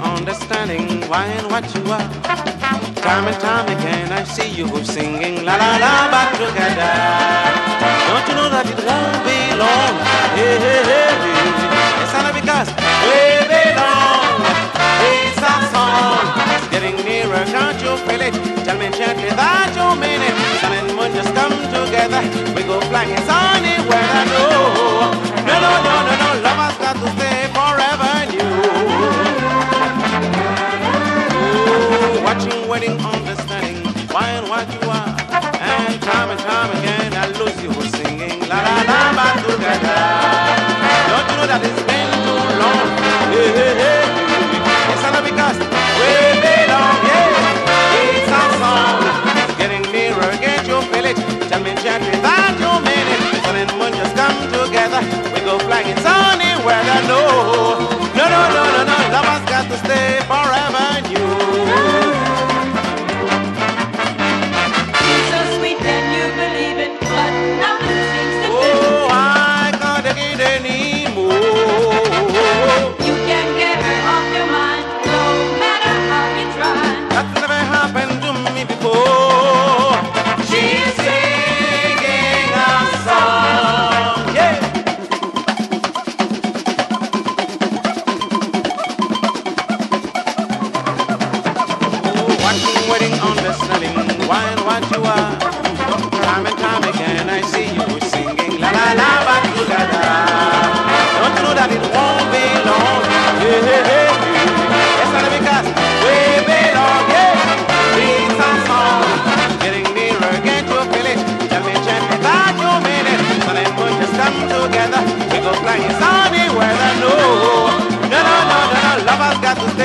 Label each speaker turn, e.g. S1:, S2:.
S1: understanding why and what you are. Time and time again I see you singing la la la back together. Don't you know that it won't be long? Hey, hey, hey, hey. It's only because we belong. It's our song. It's getting nearer, can't you feel it? Tell me gently that you mean it. Sun and moon just come together. We go flying sunny weather. No, no, no, no, no, no. Love has got to stay forever new. Watching, waiting, understanding why and what you are. And time again I lose you singing la la la back together. Don't you know that it's been too long? Hey, hey, hey. It's all because we belong, yeah. It's our song. It's getting nearer, can't you feel it? Tell me gently that you mean it. Sun and moon just come together. We go flying sunny weather. No, no, no, no, no, no. Love has got to stay forever new. Waiting, understanding why and what you are. Time and time again I see you singing la la la back together. Don't you know that it won't be long? Hey, hey, hey, hey. It's not because we belong, yeah. It's our song. Getting nearer, can't you feel it? Tell me gently that you mean it. Sun and moon just come together. We go flying sunny weather. No, no, no, no, no, no. Love has got to stay